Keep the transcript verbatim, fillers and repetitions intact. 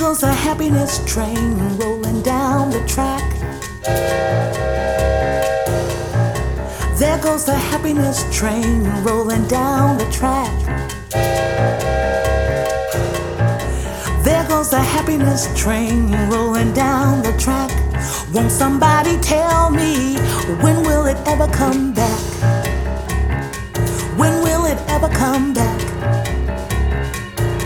goes the happiness train rolling down the track. There goes the happiness train rolling down the track. There goes the happiness train rolling down the track. Won't somebody tell me, when will it ever come back?